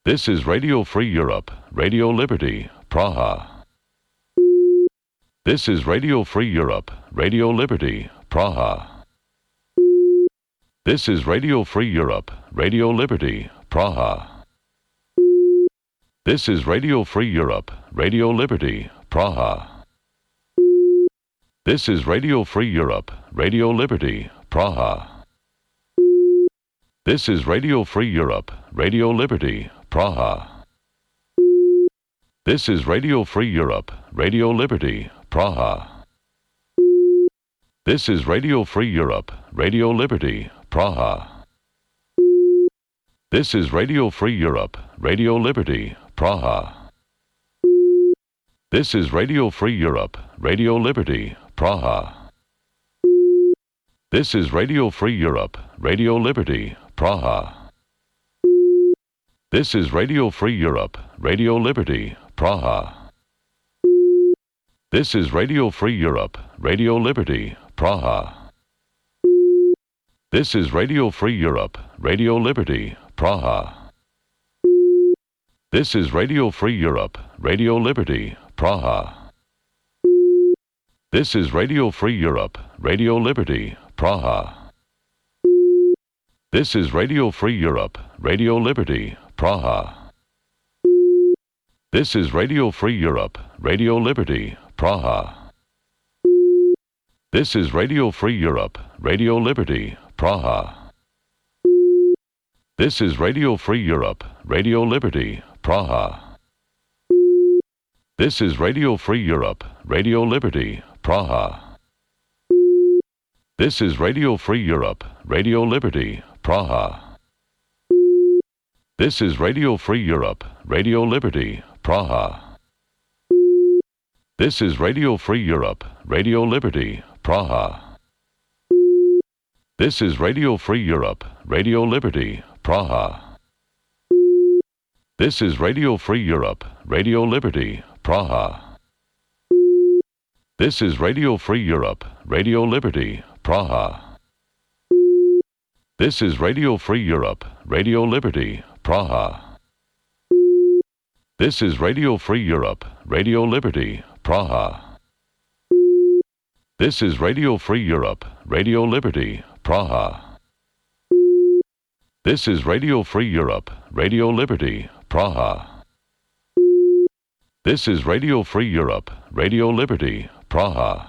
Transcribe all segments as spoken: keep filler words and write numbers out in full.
This is Radio Free Europe, Radio Liberty, Praha. This is Radio Free Europe, Radio Liberty, Praha. This is Radio Free Europe, Radio Liberty, Praha. This is Radio Free Europe, Radio Liberty, Praha. This is Radio Free Europe, Radio Liberty, Praha. This is Radio Free Europe, Radio Liberty, Praha. This is Radio Free Europe, Radio Liberty, Praha. This is Radio Free Europe, Radio Liberty, Praha. This is Radio Free Europe, Radio Liberty, Praha. This is Radio Free Europe, Radio Liberty, Praha. This is Radio Free Europe, Radio Liberty, Praha. This is Radio Free Europe, Radio Liberty, Praha. This is Radio Free Europe, Radio Liberty, Praha. This is Radio Free Europe, Radio Liberty, Praha. This is Radio Free Europe, Radio Liberty, Praha. This is Radio Free Europe, Radio Liberty, Praha. This is Radio Free Europe, Radio Liberty, Praha. This is Radio Free Europe, Radio Liberty, Praha. This is Radio Free Europe, Radio Liberty, Praha. This is Radio Free Europe, Radio Liberty, Praha. This is Radio Free Europe, Radio Liberty, Praha. This is Radio Free Europe, Radio Liberty, Praha. This is Radio Free Europe, Radio Liberty, Praha. This is Radio Free Europe, Radio Liberty, Praha. This is Radio Free Europe, Radio Liberty, Praha. This is Radio Free Europe, Radio Liberty, Praha. This is Radio Free Europe, Radio Liberty, Praha. This is Radio Free Europe, Radio Liberty, Praha. This is Radio Free Europe, Radio Liberty, Praha. This is Radio Free Europe, Radio Liberty, Praha. This is Radio Free Europe, Radio Liberty, Praha. This is Radio Free Europe, Radio Liberty, Praha.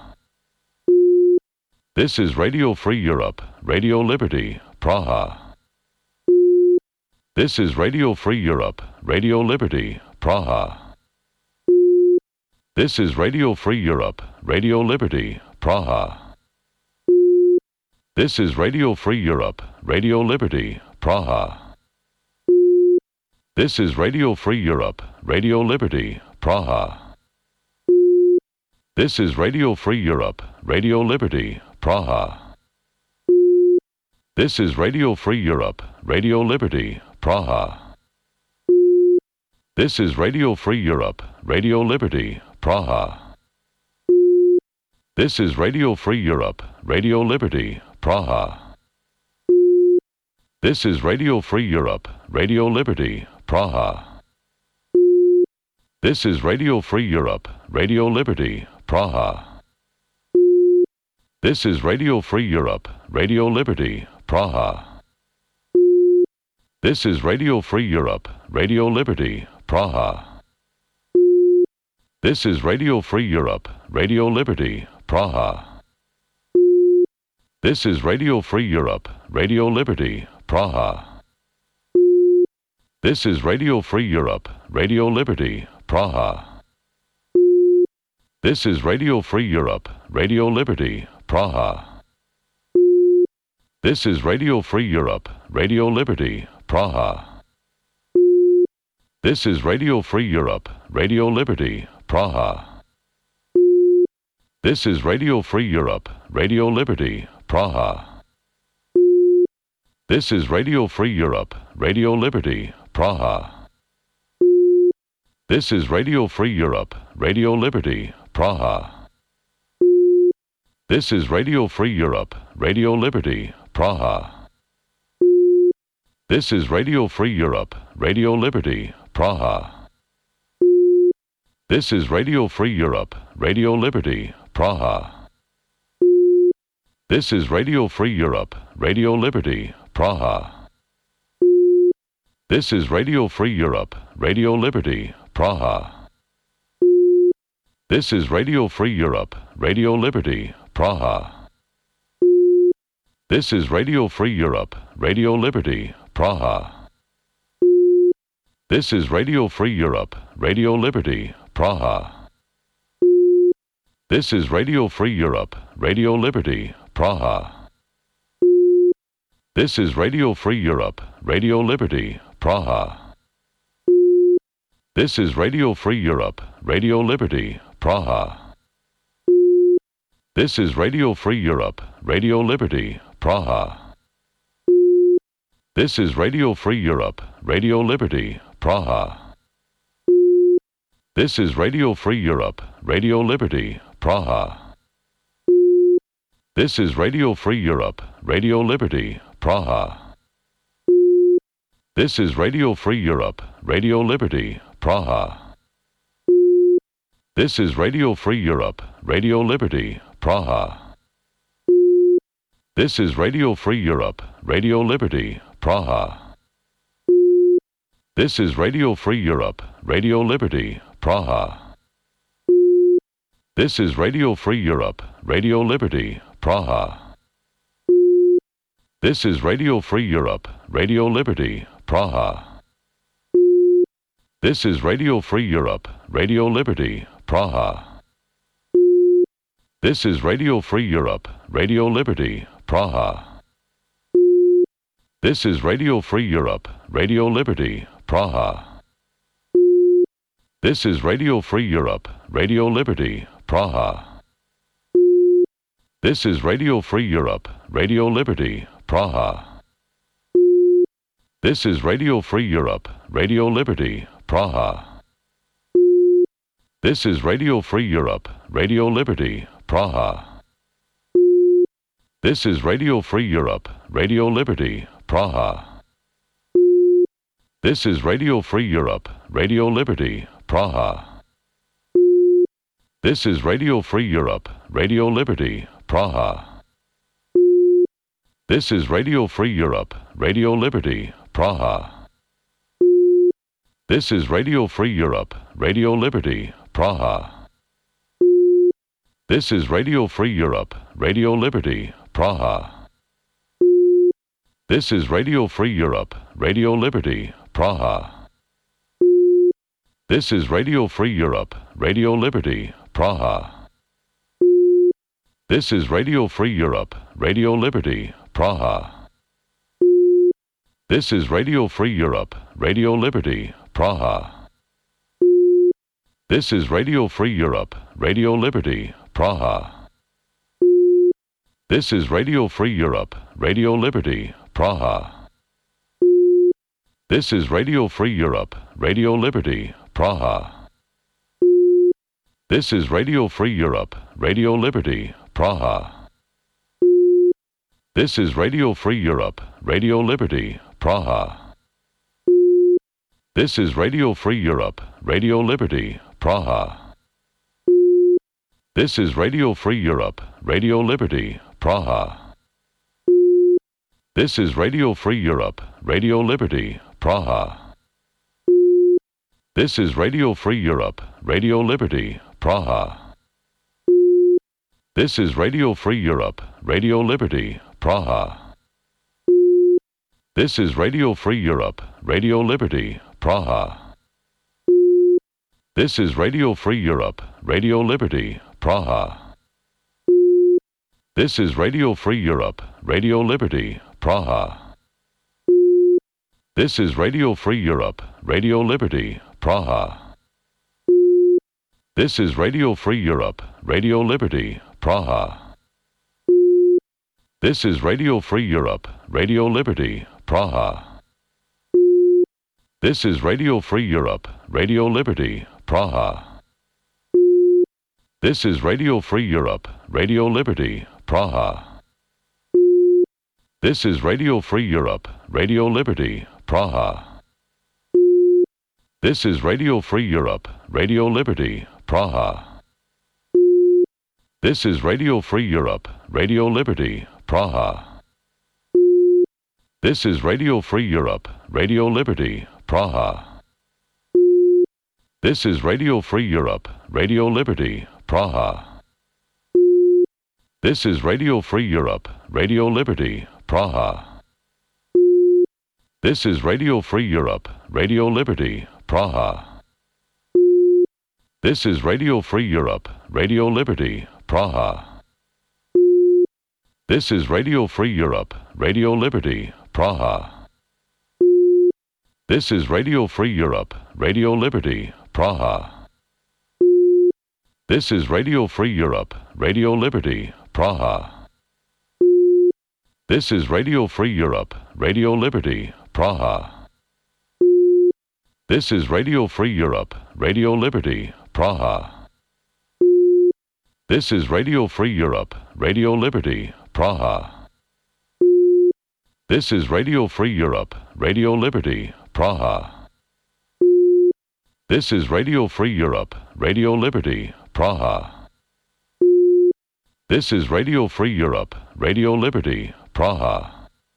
This is Radio Free Europe, Radio Liberty, Praha. This is Radio Free Europe, Radio Liberty, Praha. This is Radio Free Europe, Radio Liberty, Praha. This is Radio Free Europe, Radio Liberty, Praha. This is Radio Free Europe, Radio Liberty, Praha. This is Radio Free Europe, Radio Liberty, Praha. This is Radio Free Europe, Radio Liberty, Praha. This is Radio Free Europe, Radio Liberty, Praha. This is Radio Free Europe, Radio Liberty, Praha. This is Radio Free Europe, Radio Liberty, Praha. This is Radio Free Europe, Radio Liberty, Praha. This is Radio Free Europe, Radio Liberty, Praha. This is Radio Free Europe, Radio Liberty, Praha. This is Radio Free Europe, Radio Liberty, Praha. This is Radio Free Europe, Radio Liberty, Praha. This is Radio Free Europe, Radio Liberty, Praha. This is Radio Free Europe, Radio Liberty, Praha. This is Radio Free Europe, Radio Liberty, Praha. This is Radio Free Europe, Radio Liberty, Praha. This is Radio Free Europe, Radio Liberty, Praha. This is Radio Free Europe, Radio Liberty, Praha. This is Radio Free Europe, Radio Liberty, Praha. This is Radio Free Europe, Radio Liberty, Praha. This is Radio Free Europe, Radio Liberty, Praha. This is Radio Free Europe, Radio Liberty, Praha. This is Radio Free Europe, Radio Liberty, Praha. This is Radio Free Europe, Radio Liberty, Praha. This is Radio Free Europe, Radio Liberty, Praha. This is Radio Free Europe, Radio Liberty, Praha. This is Radio Free Europe, Radio Liberty, Praha. This is Radio Free Europe, Radio Liberty, Praha. This is Radio Free Europe, Radio Liberty, Praha. This is Radio Free Europe, Radio Liberty, Praha. This is Radio Free Europe, Radio Liberty, Praha. This is Radio Free Europe, Radio Liberty, Praha. This is Radio Free Europe, Radio Liberty, Praha. This is Radio Free Europe, Radio Liberty, Praha. This is Radio Free Europe, Radio Liberty, Praha. This is Radio Free Europe, Radio Liberty, Praha. This is Radio Free Europe, Radio Liberty, Praha. This is Radio Free Europe, Radio Liberty, Praha. This is Radio Free Europe, Radio Liberty, Praha. This is Radio Free Europe, Radio Liberty, Praha. This is Radio Free Europe, Radio Liberty, Praha. This is Radio Free Europe, Radio Liberty, Praha. This is Radio Free Europe, Radio Liberty, Praha. This is Radio Free Europe, Radio Liberty, Praha. This is Radio Free Europe, Radio Liberty, Praha. This is Radio Free Europe, Radio Liberty, Praha. This is Radio Free Europe, Radio Liberty, Praha. This is Radio Free Europe, Radio Liberty, Praha. This is Radio Free Europe, Radio Liberty, Praha. This is Radio Free Europe, Radio Liberty, Praha. This is Radio Free Europe, Radio Liberty, Praha. This is Radio Free Europe, Radio Liberty, Praha. This is Radio Free Europe, Radio Liberty, Praha. This is Radio Free Europe, Radio Liberty, Praha. This is Radio Free Europe, Radio Liberty, Praha. This is Radio Free Europe, Radio Liberty, Praha. This is Radio Free Europe, Radio Liberty, Praha. This is Radio Free Europe, Radio Liberty, Praha. This is Radio Free Europe, Radio Liberty, Praha. This is Radio Free Europe, Radio Liberty, Praha. This is Radio Free Europe, Radio Liberty, Praha. This is Radio Free Europe, Radio Liberty, Praha. This is Radio Free Europe, Radio Liberty, Praha. This is Radio Free Europe, Radio Liberty, Praha. This is Radio Free Europe, Radio Liberty, Praha. This is Radio Free Europe, Radio Liberty, Praha. This is Radio Free Europe, Radio Liberty, Praha. This is Radio Free Europe, Radio Liberty, Praha. This is Radio Free Europe, Radio Liberty, Praha. This is Radio Free Europe, Radio Liberty, Praha. This is Radio Free Europe, Radio Liberty, Praha. This is Radio Free Europe, Radio Liberty, Praha. This is Radio Free Europe, Radio Liberty, Praha. This is Radio Free Europe, Radio Liberty, Praha. This is Radio Free Europe, Radio Liberty, Praha. This is Radio Free Europe, Radio Liberty, Praha. This is Radio Free Europe, Radio Liberty, Praha. This is Radio Free Europe, Radio Liberty, Praha. This is Radio Free Europe, Radio Liberty, Praha. This is Radio Free Europe, Radio Liberty, Praha. This is Radio Free Europe, Radio Liberty, Praha. This is Radio Free Europe, Radio Liberty, Praha. This is Radio Free Europe, Radio Liberty, Praha. This is Radio Free Europe, Radio Liberty, Praha. This is Radio Free Europe, Radio Liberty, Praha. This is Radio Free Europe, Radio Liberty, Praha. This is Radio Free Europe, Radio Liberty, Praha. This is Radio Free Europe, Radio Liberty, Praha. This is Radio Free Europe, Radio Liberty, Praha. This is Radio Free Europe, Radio Liberty, Praha. This is Radio Free Europe, Radio Liberty, Praha. This is Radio Free Europe, Radio Liberty, Praha.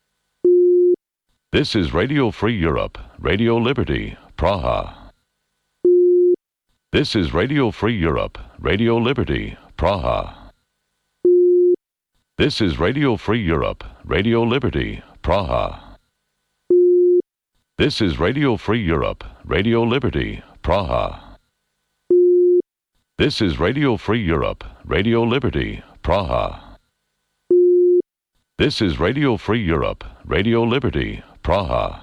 This is Radio Free Europe, Radio Liberty, Praha. This is Radio Free Europe, Radio Liberty, Praha. This is Radio Free Europe, Radio Liberty, Praha. This is Radio Free Europe, Radio Liberty, Praha. This is Radio Free Europe, Radio Liberty, Praha. This is Radio Free Europe, Radio Liberty, Praha.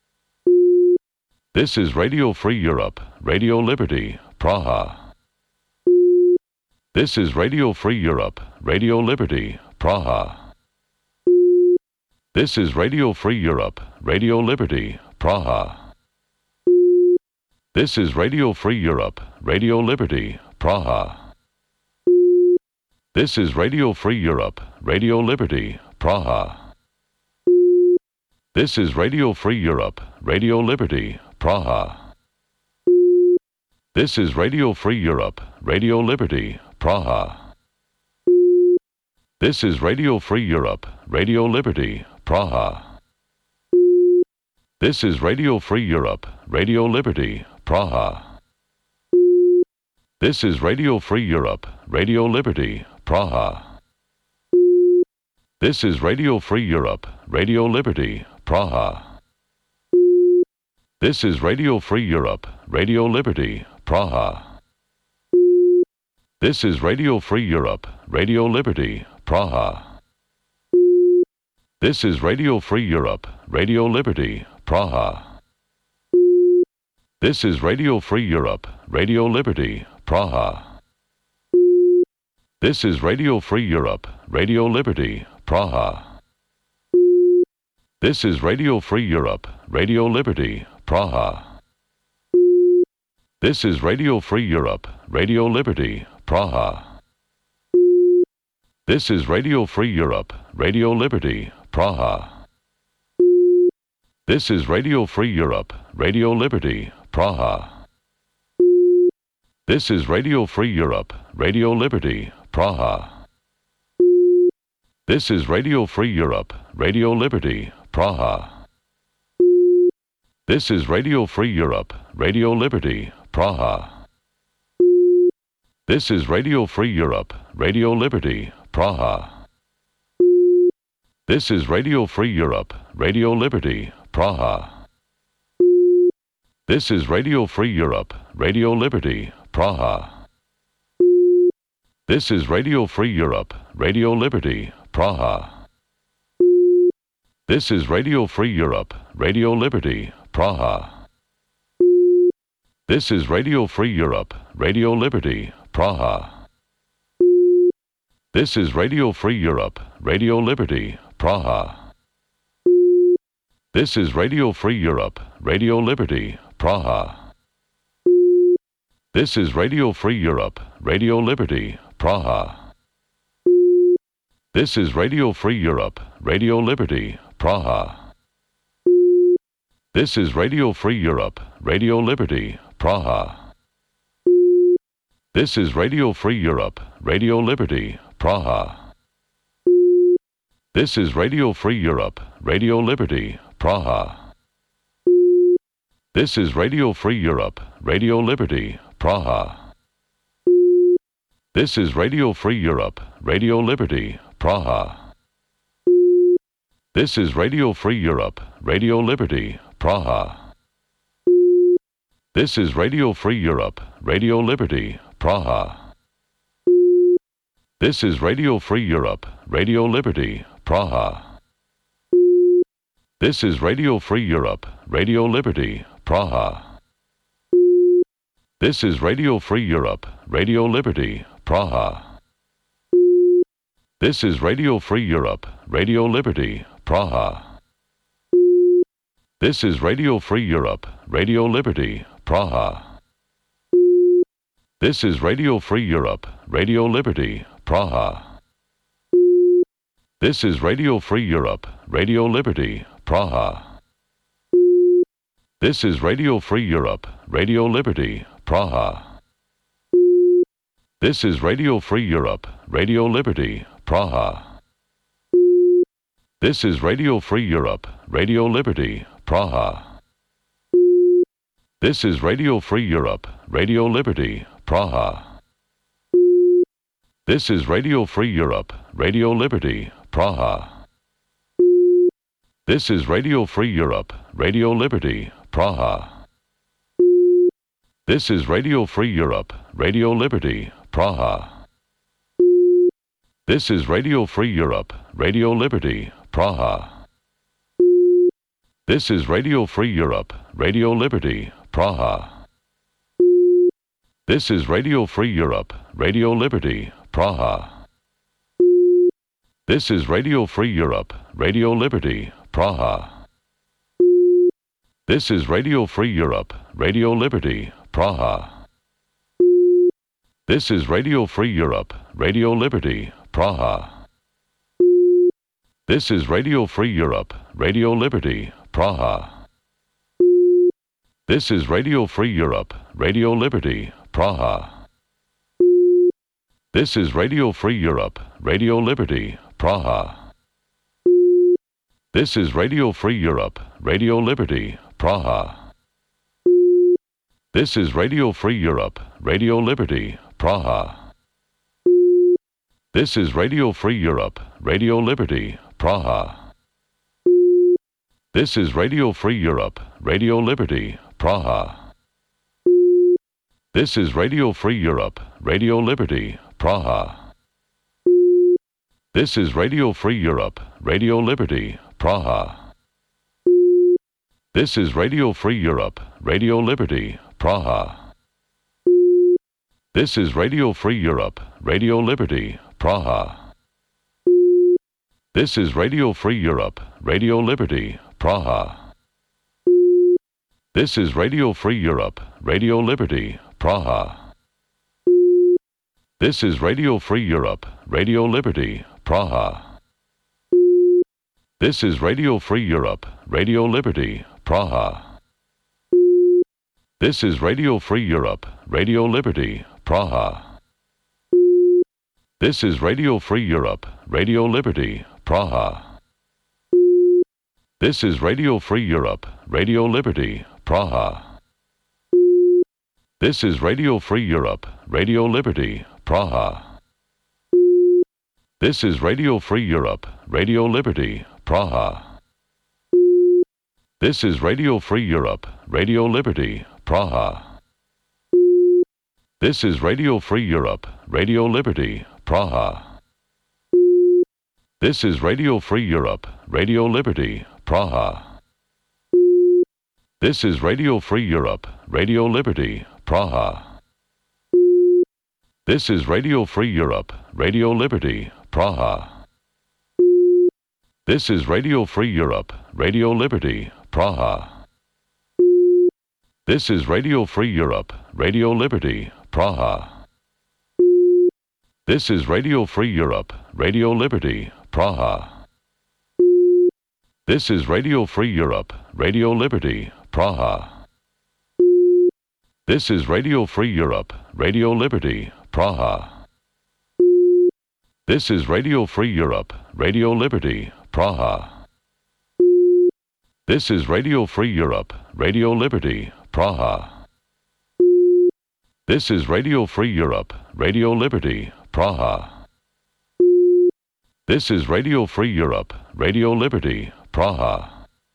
This is Radio Free Europe, Radio Liberty, Praha. This is Radio Free Europe, Radio Liberty, Praha. This is Radio Free Europe, Radio Liberty, Praha. This is Radio Free Europe, Radio Liberty, Praha. This is Radio Free Europe, Radio Liberty, Praha. This is Radio Free Europe, Radio Liberty, Praha. This is Radio Free Europe, Radio Liberty, Praha. This is Radio Free Europe, Radio Liberty, Praha. This is Radio Free Europe, Radio Liberty, Praha. This is Radio Free Europe, Radio Liberty, Praha. This is Radio Free Europe, Radio Liberty, Praha. This is Radio Free Europe, Radio Liberty, Praha. This is Radio Free Europe, Radio Liberty, Praha. This is Radio Free Europe, Radio Liberty, Praha. This is Radio Free Europe, Radio Liberty, Praha. This is Radio Free Europe, Radio Liberty, Praha. This is Radio Free Europe, Radio Liberty, Praha. This is Radio Free Europe, Radio Liberty, Praha. This is Radio Free Europe, Radio Liberty, Praha. This is Radio Free Europe, Radio Liberty, Praha. This is Radio Free Europe, Radio Liberty, Praha. This is Radio Free Europe, Radio Liberty, Praha. This is Radio Free Europe, Radio Liberty, Praha. This is Radio Free Europe, Radio Liberty, Praha. This is Radio Free Europe, Radio Liberty, Praha. This is Radio Free Europe, Radio Liberty, Praha. This is Radio Free Europe, Radio Liberty, Praha. This is Radio Free Europe, Radio Liberty, Praha. This is Radio Free Europe, Radio Liberty, Praha. This is Radio Free Europe, Radio Liberty, Praha. This is Radio Free Europe, Radio Liberty, Praha. This is Radio Free Europe, Radio Liberty, Praha. This is Radio Free Europe, Radio Liberty, Praha. This is Radio Free Europe, Radio Liberty, Praha. This is Radio Free Europe, Radio Liberty, Praha. This is Radio Free Europe, Radio Liberty, Praha. This is Radio Free Europe, Radio Liberty, Praha. This is Radio Free Europe, Radio Liberty, Praha. This is Radio Free Europe, Radio Liberty, Praha. This is Radio Free Europe, Radio Liberty, Praha. This is Radio Free Europe, Radio Liberty, Praha. This is Radio Free Europe, Radio Liberty, Praha. This is Radio Free Europe, Radio Liberty, Praha. This is Radio Free Europe, Radio Liberty, Praha. This is Radio Free Europe, Radio Liberty, Praha. This is Radio Free Europe, Radio Liberty, Praha. This is Radio Free Europe, Radio Liberty, Praha. This is Radio Free Europe, Radio Liberty, Praha. This is Radio Free Europe, Radio Liberty, Praha. This is Radio Free Europe, Radio Liberty, Praha. This is Radio Free Europe, Radio Liberty, Praha. This is Radio Free Europe, Radio Liberty, Praha. This is Radio Free Europe, Radio Liberty, Praha. This is Radio Free Europe, Radio Liberty, Praha. This is Radio Free Europe, Radio Liberty, Praha. This is Radio Free Europe, Radio Liberty, Praha. This is Radio Free Europe, Radio Liberty, Praha. This is Radio Free Europe, Radio Liberty, Praha. This is Radio Free Europe, Radio Liberty, Praha. This is Radio Free Europe, Radio Liberty, Praha. This is Radio Free Europe, Radio Liberty, Praha. This is Radio Free Europe, Radio Liberty, Praha. This is Radio Free Europe, Radio Liberty, Praha. This is Radio Free Europe, Radio Liberty, Praha. This is Radio Free Europe, Radio Liberty, Praha. This is Radio Free Europe, Radio Liberty, Praha. This is Radio Free Europe, Radio Liberty, Praha. This is Radio Free Europe, Radio Liberty, Praha. This is Radio Free Europe, Radio Liberty, Praha. This is Radio Free Europe, Radio Liberty, Praha. This is Radio Free Europe, Radio Liberty, Praha. This is Radio Free Europe, Radio Liberty, Praha. This is Radio Free Europe, Radio Liberty, Praha. This is Radio Free Europe, Radio Liberty, Praha. This is Radio Free Europe, Radio Liberty, Praha. This is Radio Free Europe, Radio Liberty, Praha. This is Radio Free Europe, Radio Liberty, Praha. This is Radio Free Europe, Radio Liberty, Praha. This is Radio Free Europe, Radio Liberty, Praha. This is Radio Free Europe, Radio Liberty, Praha. This is Radio Free Europe, Radio Liberty, Praha. This is Radio Free Europe, Radio Liberty, Praha. This is Radio Free Europe, Radio Liberty, Praha. This is Radio Free Europe, Radio Liberty, Praha. This is Radio Free Europe, Radio Liberty, Praha. This is Radio Free Europe, Radio Liberty, Praha. This is Radio Free Europe, Radio Liberty, Praha. This is Radio Free Europe, Radio Liberty, Praha. This is Radio Free Europe, Radio Liberty, Praha. This is Radio Free Europe, Radio Liberty, Praha. This is Radio Free Europe, Radio Liberty, Praha. This is Radio Free Europe, Radio Liberty, Praha. This is Radio Free Europe, Radio Liberty, Praha. This is Radio Free Europe, Radio Liberty, Praha.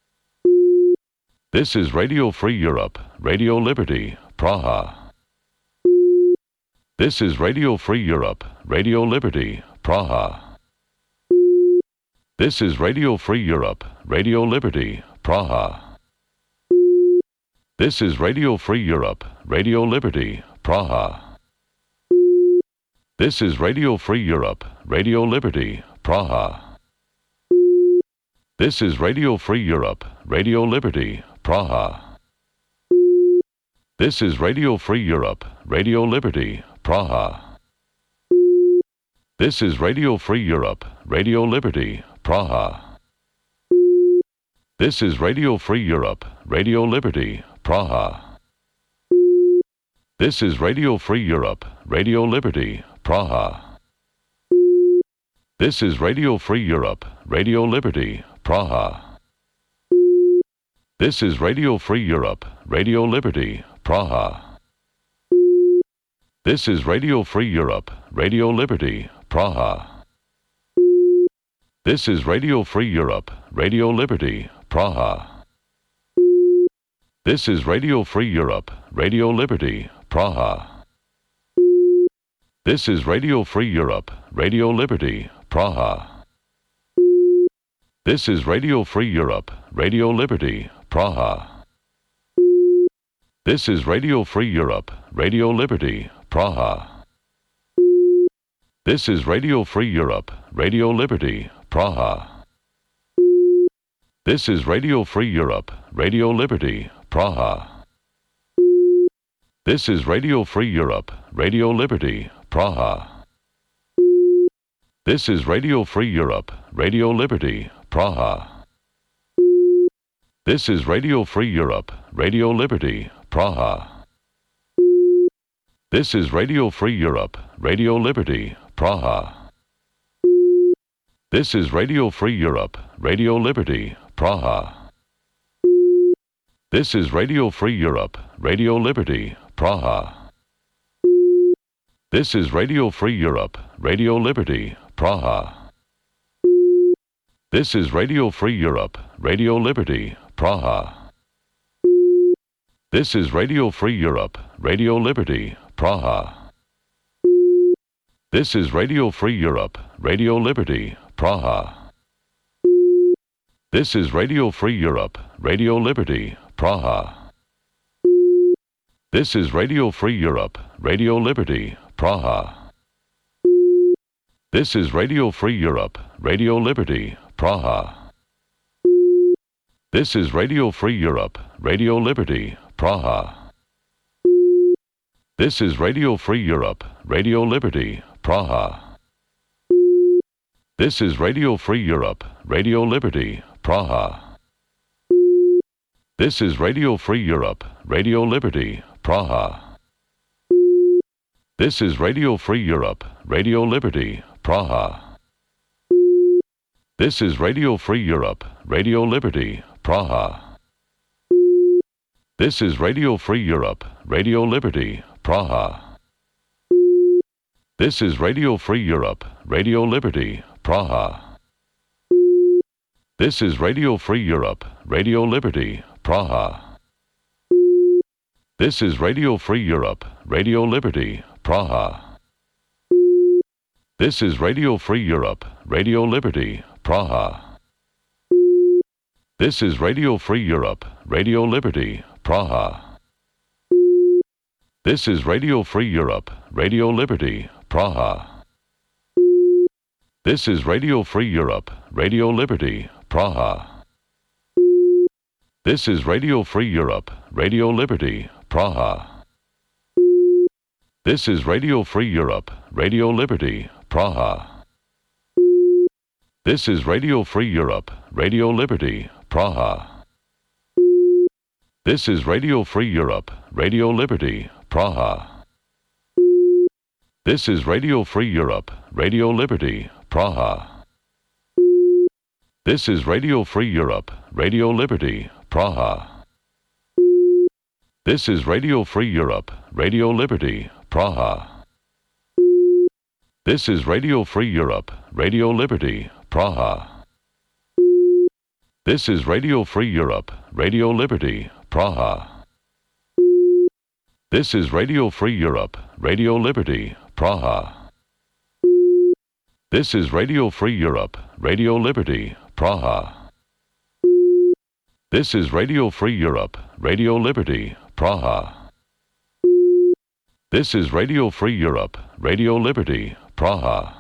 This is Radio Free Europe, Radio Liberty, Praha. This is Radio Free Europe, Radio Liberty, Praha. This is Radio Free Europe, Radio Liberty, Praha. This is Radio Free Europe, Radio Liberty, Praha. This is Radio Free Europe, Radio Liberty, Praha. This is Radio Free Europe, Radio Liberty, Praha. This is Radio Free Europe, Radio Liberty, Praha. This is Radio Free Europe, Radio Liberty, Praha. This is Radio Free Europe, Radio Liberty, Praha. This is Radio Free Europe, Radio Liberty, Praha. This is Radio Free Europe, Radio Liberty, Praha. This is Radio Free Europe, Radio Liberty, Praha. This is Radio Free Europe, Radio Liberty, Praha. This is Radio Free Europe, Radio Liberty, Praha. This is Radio Free Europe, Radio Liberty, Praha. This is Radio Free Europe, Radio Liberty, Praha. This is Radio Free Europe, Radio Liberty, Praha. This is Radio Free Europe, Radio Liberty, Praha. This is Radio Free Europe, Radio Liberty, Praha. This is Radio Free Europe, Radio Liberty, Praha. This is Radio Free Europe, Radio Liberty, Praha. This is Radio Free Europe, Radio Liberty, Praha. This is Radio Free Europe, Radio Liberty, Praha. This is Radio Free Europe, Radio Liberty, Praha. This is Radio Free Europe, Radio Liberty, Praha. This is Radio Free Europe, Radio Liberty, Praha. This is Radio Free Europe, Radio Liberty, Praha. This is Radio Free Europe, Radio Liberty, Praha. This is Radio Free Europe, Radio Liberty, Praha. This is Radio Free Europe, Radio Liberty, Praha. This is Radio Free Europe, Radio Liberty, Praha. This is Radio Free Europe, Radio Liberty, Praha. This is Radio Free Europe, Radio Liberty, Praha. This is Radio Free Europe, Radio Liberty, Praha. This is Radio Free Europe, Radio Liberty, Praha. This is Radio Free Europe, Radio Liberty, Praha. This is Radio Free Europe, Radio Liberty, Praha. This is Radio Free Europe, Radio Liberty, Praha. This is Radio Free Europe, Radio Liberty, Praha. This is Radio Free Europe, Radio Liberty, Praha. This is Radio Free Europe, Radio Liberty, Praha. This is Radio Free Europe, Radio Liberty, Praha. This is Radio Free Europe, Radio Liberty, Praha. This is Radio Free Europe, Radio Liberty, Praha. This is Radio Free Europe, Radio Liberty, Praha. This is Radio Free Europe, Radio Liberty, Praha. This is Radio Free Europe, Radio Liberty, Praha. This is Radio Free Europe, Radio Liberty, Praha. This is Radio Free Europe, Radio Liberty, Praha. This is Radio Free Europe, Radio Liberty, Praha. This is Radio Free Europe, Radio Liberty, Praha. This is Radio Free Europe, Radio Liberty, Praha. This is Radio Free Europe, Radio Liberty, Praha. This is Radio Free Europe, Radio Liberty, Praha. This is Radio Free Europe, Radio Liberty, Praha. This is Radio Free Europe, Radio Liberty, Praha. This is Radio Free Europe, Radio Liberty, Praha. This is Radio Free Europe, Radio Liberty, Praha. This is Radio Free Europe, Radio Liberty, Praha. This is Radio Free Europe, Radio Liberty, Praha.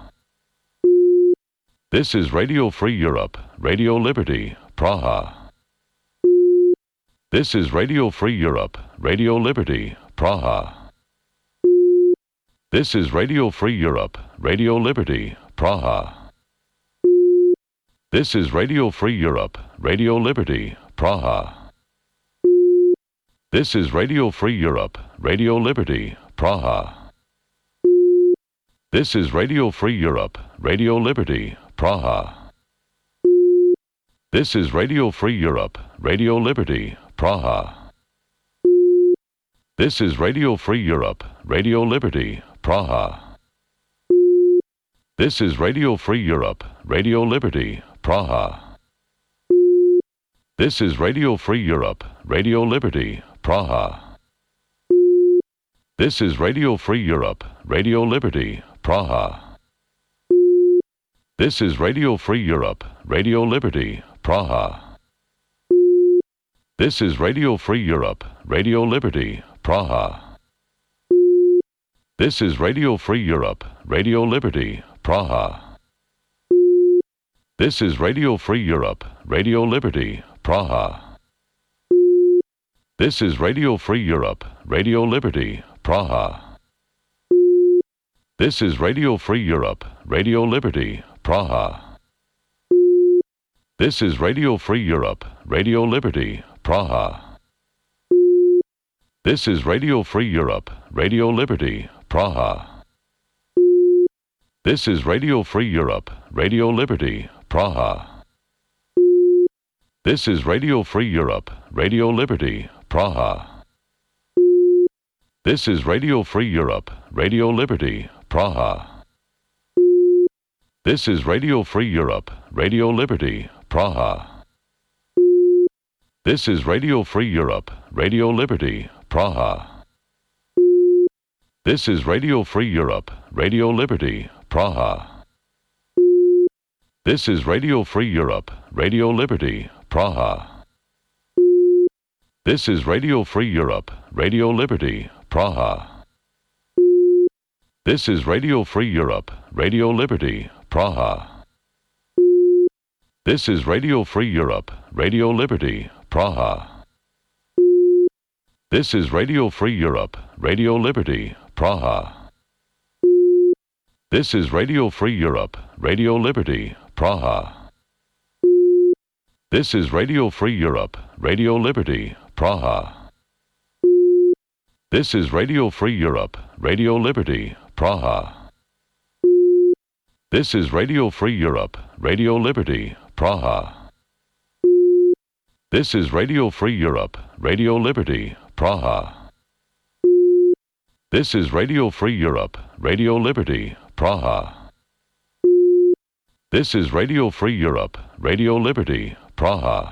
This is Radio Free Europe, Radio Liberty, Praha. This is Radio Free Europe, Radio Liberty, Praha. This is Radio Free Europe, Radio Liberty, Praha. This is Radio Free Europe, Radio Liberty, Praha. This is Radio Free Europe, Radio Liberty, Praha. This is Radio Free Europe, Radio Liberty, Praha. This is Radio Free Europe, Radio Liberty, Praha. This is Radio Free Europe, Radio Liberty, Praha. This is Radio Free Europe, Radio Liberty, Praha. This is Radio Free Europe, Radio Liberty, Praha. This is Radio Free Europe, Radio Liberty, Praha. This is Radio Free Europe, Radio Liberty, Praha. This is Radio Free Europe, Radio Liberty, Praha. This is Radio Free Europe, Radio Liberty, Praha. This is Radio Free Europe, Radio Liberty, Praha. This is Radio Free Europe, Radio Liberty, Praha. This is Radio Free Europe, Radio Liberty, Praha. This is Radio Free Europe, Radio Liberty, Praha. This is Radio Free Europe, Radio Liberty, Praha. This is Radio Free Europe, Radio Liberty, Praha. This is Radio Free Europe, Radio Liberty, Praha. This is Radio Free Europe, Radio Liberty, Praha. This is Radio Free Europe, Radio Liberty, Praha. This is Radio Free Europe, Radio Liberty, Praha. This is Radio Free Europe, Radio Liberty, Praha. This is Radio Free Europe, Radio Liberty, Praha. This is Radio Free Europe, Radio Liberty, Praha. This is Radio Free Europe, Radio Liberty, Praha. This is Radio Free Europe, Radio Liberty, Praha. This is Radio Free Europe, Radio Liberty, Praha. This is Radio Free Europe, Radio Liberty, Praha. This is Radio Free Europe, Radio Liberty, Praha. This is Radio Free Europe, Radio Liberty, Praha. This is Radio Free Europe, Radio Liberty, Praha. This is Radio Free Europe, Radio Liberty, Praha. This is Radio Free Europe, Radio Liberty, Praha. This is Radio Free Europe, Radio Liberty, Praha.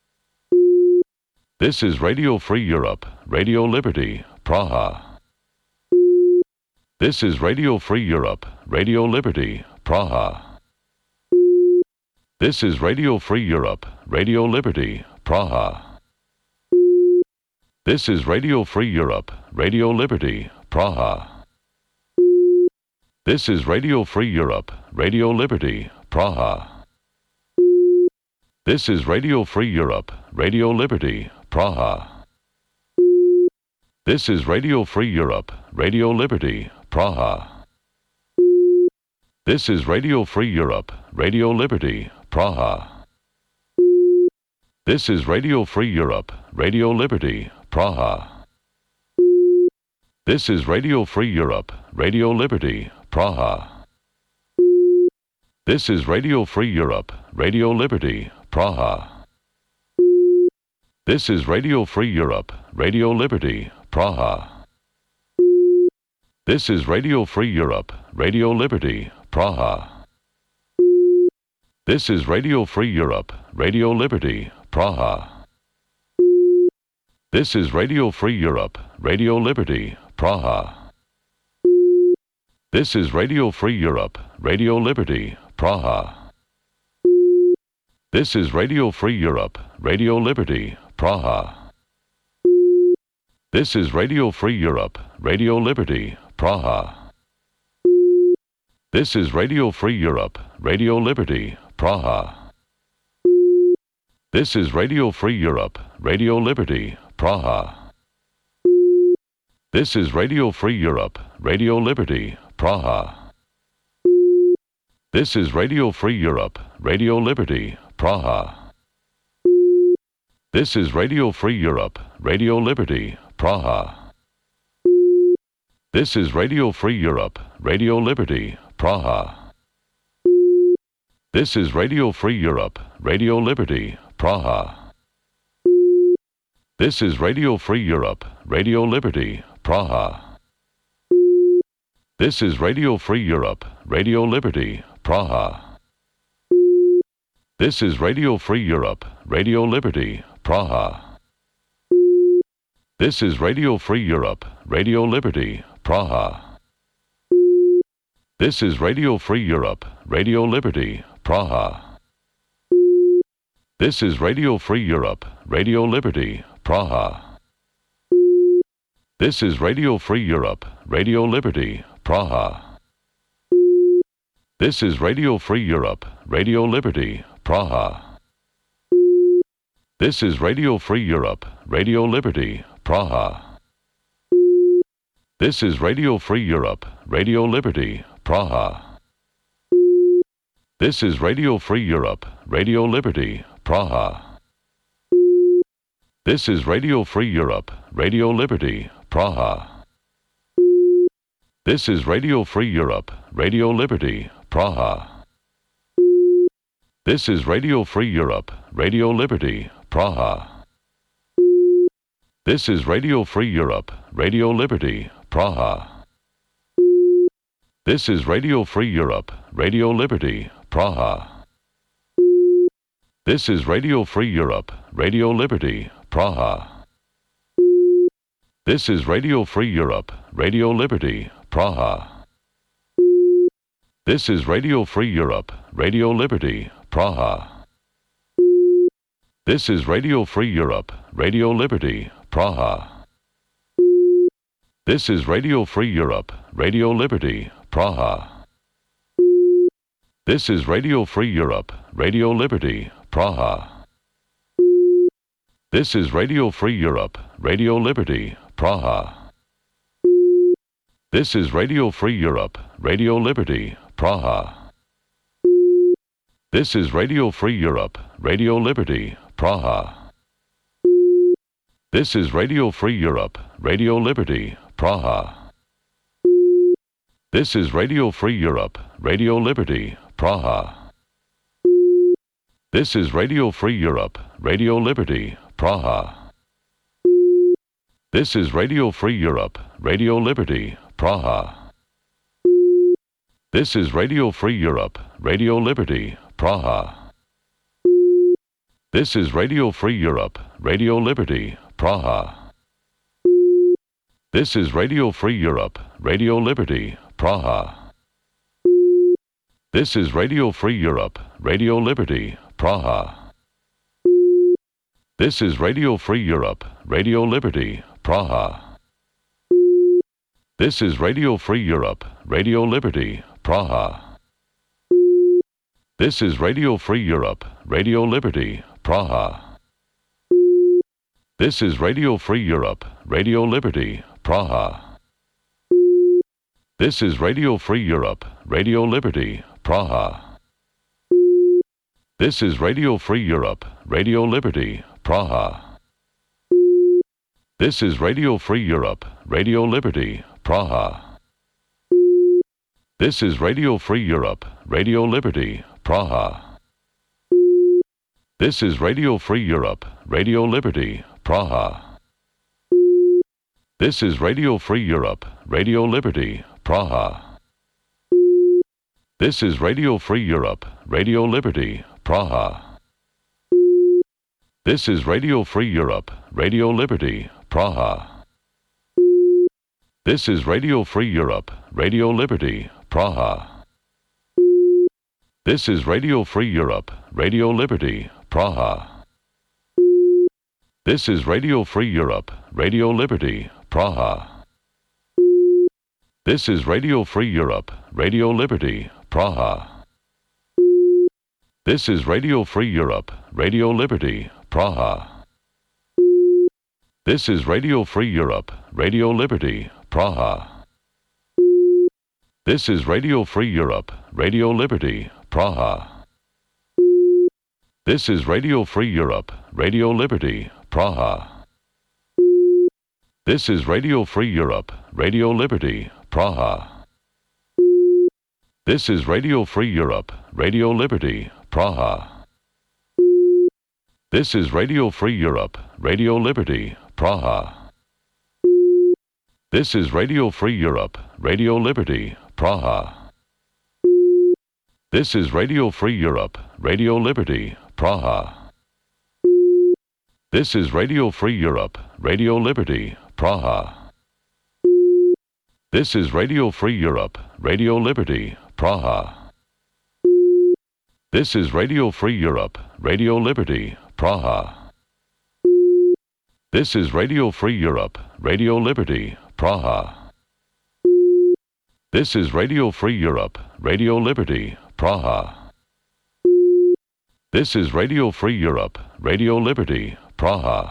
This is Radio Free Europe, Radio Liberty, Praha. This is Radio Free Europe, Radio Liberty, Praha. This is Radio Free Europe, Radio Liberty, Praha. This is Radio Free Europe, Radio Liberty, Praha. This is Radio Free Europe, Radio Liberty, Praha. This is Radio Free Europe, Radio Liberty, Praha. This is Radio Free Europe, Radio Liberty, Praha. This is Radio Free Europe, Radio Liberty, Praha. This is Radio Free Europe, Radio Liberty, Praha. This is Radio Free Europe, Radio Liberty, Praha. This is Radio Free Europe, Radio Liberty, Praha. This is Radio Free Europe, Radio Liberty, Praha. This is Radio Free Europe, Radio Liberty, Praha. This is Radio Free Europe, Radio Liberty, Praha. This is Radio Free Europe, Radio Liberty, Praha. This is Radio Free Europe, Radio Liberty, Praha. This is Radio Free Europe, Radio Liberty, Praha. This is Radio Free Europe, Radio Liberty, Praha. This is Radio Free Europe, Radio Liberty, Praha. This is Radio Free Europe, Radio Liberty, Praha. This is Radio Free Europe, Radio Liberty, Praha. This is Radio Free Europe, Radio Liberty, Praha. This is Radio Free Europe, Radio Liberty, Praha. This is Radio Free Europe, Radio Liberty, Praha. This is Radio Free Europe, Radio Liberty, Praha. This is Radio Free Europe, Radio Liberty, Praha. This is Radio Free Europe, Radio Liberty, Praha. This is Radio Free Europe, Radio Liberty, Praha. This is Radio Free Europe, Radio Liberty, Praha. This is Radio Free Europe, Radio Liberty, Praha. This is Radio Free Europe, Radio Liberty, Praha. This is Radio Free Europe, Radio Liberty, Praha. This is Radio Free Europe, Radio Liberty, Praha. This is Radio Free Europe, Radio Liberty, Praha. This is Radio Free Europe, Radio Liberty, Praha. This is Radio Free Europe, Radio Liberty, Praha. This is Radio Free Europe, Radio Liberty, Praha. This is Radio Free Europe, Radio Liberty, Praha. This is Radio Free Europe, Radio Liberty, Praha. This is Radio Free Europe, Radio Liberty, Praha. This is Radio Free Europe, Radio Liberty, Praha. This is Radio Free Europe, Radio Liberty, Praha. This is Radio Free Europe, Radio Liberty, Praha. This is Radio Free Europe, Radio Liberty, Praha. This is Radio Free Europe, Radio Liberty, Praha. This is Radio Free Europe, Radio Liberty, Praha. This is Radio Free Europe, Radio Liberty, Praha. This is Radio Free Europe, Radio Liberty, Praha. This is Radio Free Europe, Radio Liberty, Praha. This is Radio Free Europe, Radio Liberty, Praha. This is Radio Free Europe, Radio Liberty, Praha. This is Radio Free Europe, Radio Liberty, Praha. This is Radio Free Europe, Radio Liberty, Praha. This is Radio Free Europe, Radio Liberty, Praha. This is Radio Free Europe, Radio Liberty, Praha. This is Radio Free Europe, Radio Liberty, Praha. This is Radio Free Europe, Radio Liberty, Praha. This is Radio Free Europe, Radio Liberty, Praha. This is Radio Free Europe, Radio Liberty, Praha. This is Radio Free Europe, Radio Liberty, Praha. This is Radio Free Europe, Radio Liberty, Praha. This is Radio Free Europe, Radio Liberty, Praha. This is Radio Free Europe, Radio Liberty, Praha. This is Radio Free Europe, Radio Liberty, Praha. This is Radio Free Europe, Radio Liberty, Praha. This is Radio Free Europe, Radio Liberty, Praha. This is Radio Free Europe, Radio Liberty, Praha. This is Radio Free Europe, Radio Liberty, Praha. This is Radio Free Europe, Radio Liberty, Praha. This is Radio Free Europe, Radio Liberty, Praha. This is Radio Free Europe, Radio Liberty, Praha. This is Radio Free Europe, Radio Liberty, Praha. This is Radio Free Europe, Radio Liberty, Praha. This is Radio Free Europe, Radio Liberty, Praha. This is Radio Free Europe, Radio Liberty, Praha. This is Radio Free Europe, Radio Liberty, Praha. This is Radio Free Europe, Radio Liberty, Praha. This is Radio Free Europe, Radio Liberty, Praha. This is Radio Free Europe, Radio Liberty, Praha. This is Radio Free Europe, Radio Liberty, Praha. This is Radio Free Europe, Radio Liberty, Praha. This is Radio Free Europe, Radio Liberty, Praha. This is Radio Free Europe, Radio Liberty, Praha. This is Radio Free Europe, Radio Liberty, Praha. This is Radio Free Europe, Radio Liberty, Praha. This is Radio Free Europe, Radio Liberty, Praha. This is Radio Free Europe, Radio Liberty, Praha. This is Radio Free Europe, Radio Liberty, Praha. This is Radio Free Europe, Radio Liberty, Praha.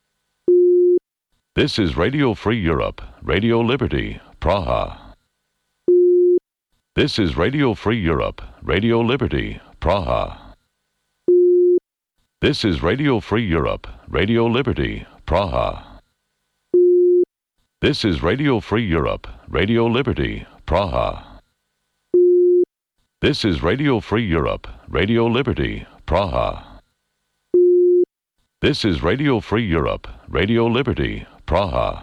This is Radio Free Europe, Radio Liberty, Praha. This is Radio Free Europe, Radio Liberty, Praha. This is Radio Free Europe, Radio Liberty, Praha. This is Radio Free Europe, Radio Liberty, Praha. This is Radio Free Europe, Radio Liberty, Praha. This is Radio Free Europe, Radio Liberty, Praha.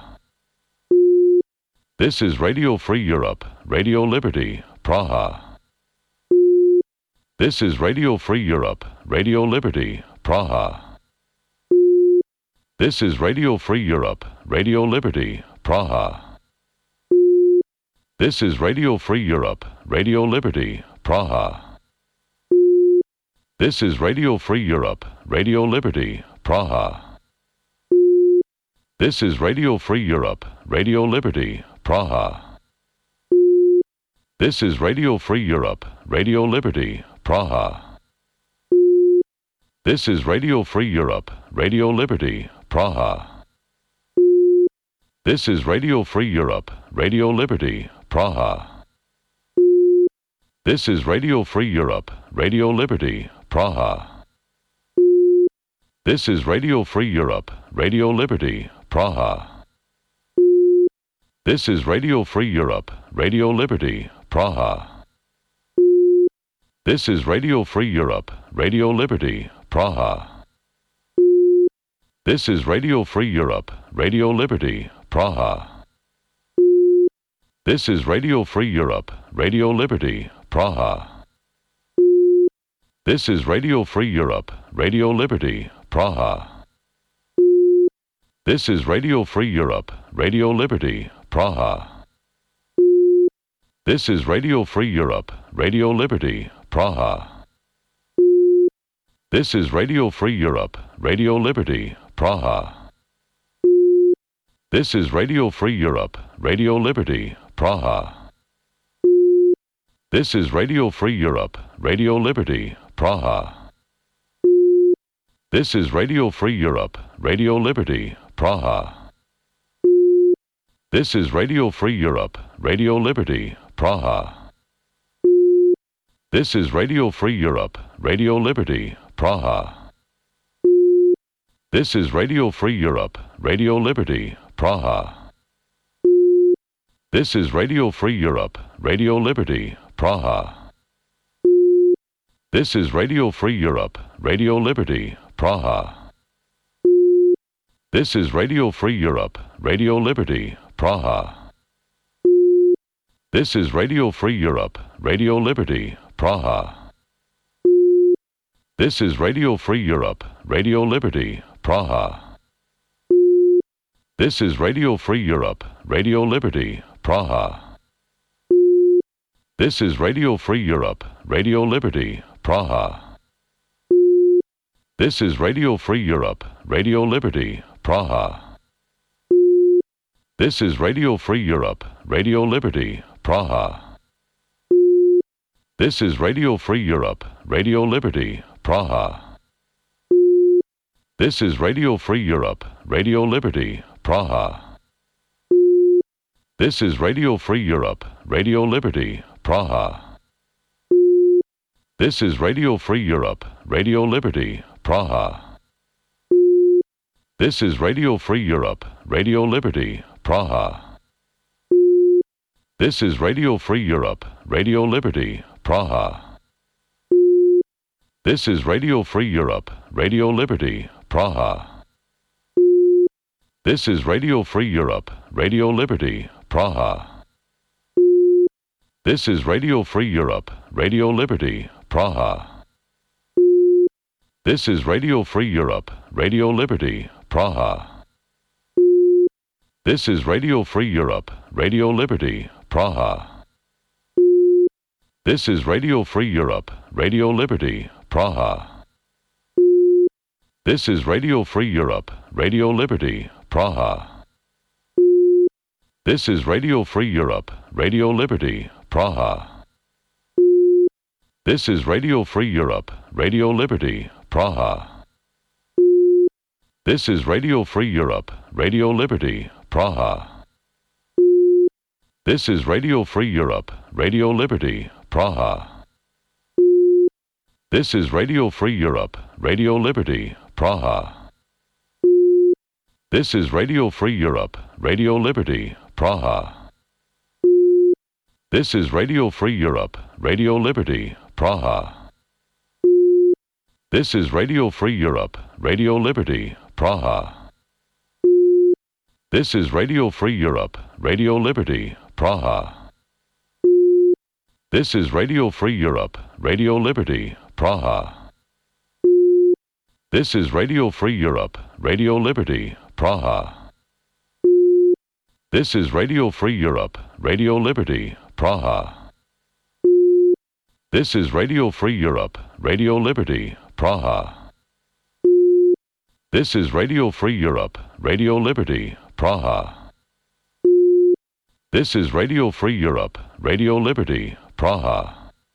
This is Radio Free Europe, Radio Liberty, Praha. This is Radio Free Europe, Radio Liberty, Praha. This is Radio Free Europe, Radio Liberty, Praha. This is Radio Free Europe, Radio Liberty, Praha. This is Radio Free Europe, Radio Liberty, Praha. This is Radio Free Europe, Radio Liberty, Praha. This is Radio Free Europe, Radio Liberty, Praha. This is Radio Free Europe, Radio Liberty, Praha. This is Radio Free Europe, Radio Liberty, Praha. This is Radio Free Europe, Radio Liberty, Praha. This is Radio Free Europe, Radio Liberty, Praha. This is Radio Free Europe, Radio Liberty, Praha. This is Radio Free Europe, Radio Liberty, Praha. This is Radio Free Europe, Radio Liberty, Praha. This is Radio Free Europe, Radio Liberty, Praha. This is Radio Free Europe, Radio Liberty, Praha. This is Radio Free Europe, Radio Liberty, Praha. This is Radio Free Europe, Radio Liberty, Praha. This is Radio Free Europe, Radio Liberty, Praha. This is Radio Free Europe, Radio Liberty, Praha. This is Radio Free Europe, Radio Liberty, Praha. This is Radio Free Europe, Radio Liberty, Praha. This is Radio Free Europe, Radio Liberty, Praha. This is Radio Free Europe, Radio Liberty, Praha. This is Radio Free Europe, Radio Liberty, Praha. This is Radio Free Europe, Radio Liberty, Praha. This is Radio Free Europe, Radio Liberty, Praha. This is Radio Free Europe, Radio Liberty, Praha. This is Radio Free Europe, Radio Liberty, Praha. This is Radio Free Europe, Radio Liberty, Praha. This is Radio Free Europe, Radio Liberty, Praha. This is Radio Free Europe, Radio Liberty, Praha. This is Radio Free Europe, Radio Liberty, Praha. This is Radio Free Europe, Radio Liberty, Praha. This is Radio Free Europe, Radio Liberty, Praha. This is Radio Free Europe, Radio Liberty, Praha. This is Radio Free Europe, Radio Liberty, Praha. This is Radio Free Europe, Radio Liberty, Praha. This is Radio Free Europe, Radio Liberty, Praha. This is Radio Free Europe, Radio Liberty, Praha. This is Radio Free Europe, Radio Liberty, Praha. This is Radio Free Europe, Radio Liberty, Praha. This is Radio Free Europe, Radio Liberty, Praha. This is Radio Free Europe, Radio Liberty, Praha. This is Radio Free Europe, Radio Liberty, Praha. This is Radio Free Europe, Radio Liberty, Praha. This is Radio Free Europe, Radio Liberty, Praha. This is Radio Free Europe, Radio Liberty, Praha. This is Radio Free Europe, Radio Liberty, Praha. This is Radio Free Europe, Radio Liberty, Praha. This is Radio Free Europe, Radio Liberty, Praha. This is Radio Free Europe, Radio Liberty, Praha. This is Radio Free Europe, Radio Liberty, Praha. This is Radio Free Europe, Radio Liberty, Praha. This is Radio Free Europe, Radio Liberty, Praha. This is Radio Free Europe, Radio Liberty, Praha. This is Radio Free Europe, Radio Liberty, Praha. This is Radio Free Europe, Radio Liberty, Praha. This is Radio Free Europe, Radio Liberty, Praha. This is Radio Free Europe, Radio Liberty, Praha. This is Radio Free Europe, Radio Liberty, Praha. This is Radio Free Europe, Radio Liberty, Praha.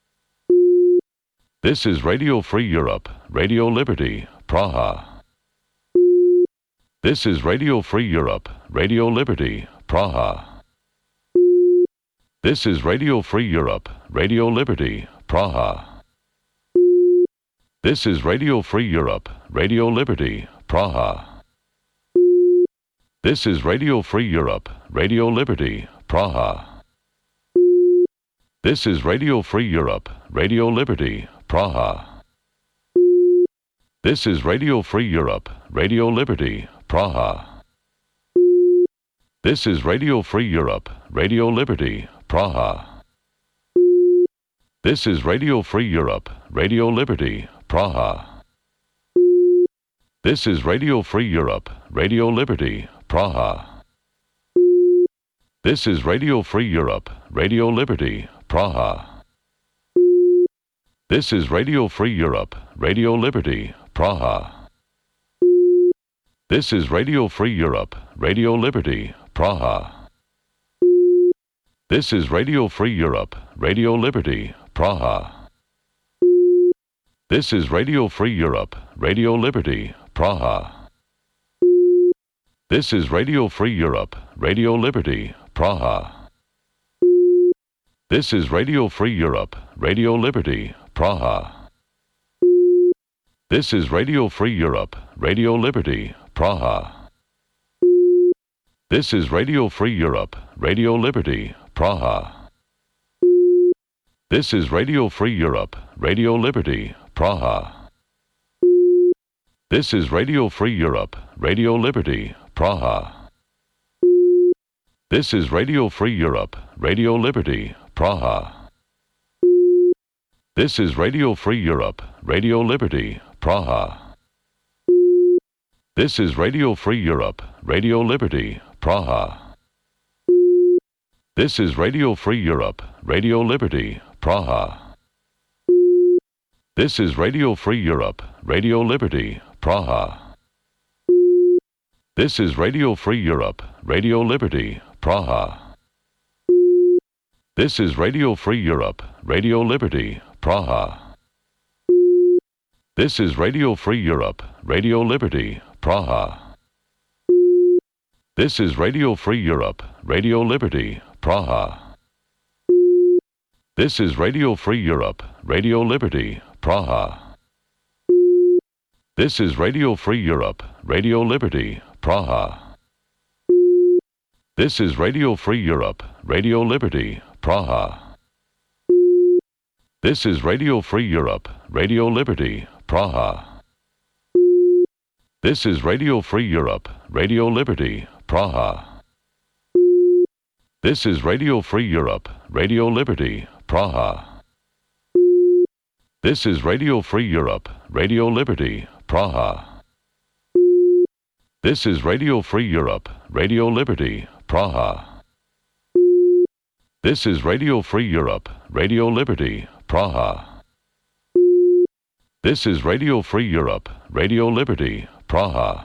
This is Radio Free Europe, Radio Liberty, Praha. This is Radio Free Europe, Radio Liberty, Praha. This is Radio Free Europe, Radio Liberty, Praha. This is Radio Free Europe, Radio Liberty, Praha. This is Radio Free Europe, Radio Liberty, Praha. This is Radio Free Europe, Radio Liberty, Praha. This is Radio Free Europe, Radio Liberty, Praha. This is Radio Free Europe, Radio Liberty, Praha. This is Radio Free Europe, Radio Liberty, Praha. This is Radio Free Europe, Radio Liberty, Praha. This is Radio Free Europe, Radio Liberty, Praha. This is Radio Free Europe, Radio Liberty, Praha. This is Radio Free Europe, Radio Liberty, Praha. This is Radio Free Europe, Radio Liberty, Praha. This is Radio Free Europe, Radio Liberty, Praha. This is Radio Free Europe, Radio Liberty, Praha. This is Radio Free Europe, Radio Liberty, Praha. This is Radio Free Europe, Radio Liberty, Praha. This is Radio Free Europe, Radio Liberty, Praha. This is Radio Free Europe, Radio Liberty, Praha. This is Radio Free Europe, Radio Liberty, Praha. This is Radio Free Europe, Radio Liberty, Praha. This is Radio Free Europe, Radio Liberty, Praha. This is Radio Free Europe, Radio Liberty, Praha. This is Radio Free Europe, Radio Liberty, Praha. This is Radio Free Europe, Radio Liberty, Praha. This is Radio Free Europe, Radio Liberty, Praha. This is Radio Free Europe, Radio Liberty, Praha. This is Radio Free Europe, Radio Liberty, Praha. This is Radio Free Europe, Radio Liberty, Praha. This is Radio Free Europe, Radio Liberty, Praha. This is Radio Free Europe, Radio Liberty, Praha. This is Radio Free Europe, Radio Liberty, Praha. This is Radio Free Europe, Radio Liberty, Praha. This is Radio Free Europe, Radio Liberty, Praha. This is Radio Free Europe, Radio Liberty, Praha. This is Radio Free Europe, Radio Liberty, Praha. This is Radio Free Europe, Radio Liberty, Praha. This is Radio Free Europe, Radio Liberty, Praha. This is Radio Free Europe, Radio Liberty, Praha.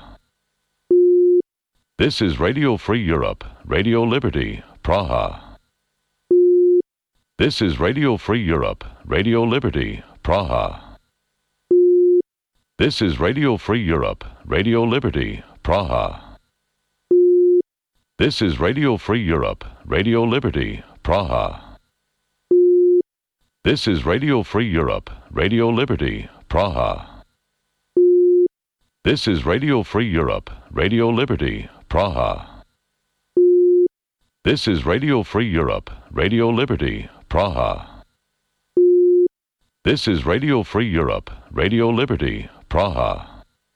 This is Radio Free Europe, Radio Liberty, Praha. This is Radio Free Europe, Radio Liberty, Praha. This is Radio Free Europe, Radio Liberty, Praha. This is Radio Free Europe, Radio Liberty, Praha. This is Radio Free Europe, Radio Liberty, Praha. This is Radio Free Europe, Radio Liberty, Praha. This is Radio Free Europe, Radio Liberty, Praha. This is Radio Free Europe, Radio Liberty, Praha.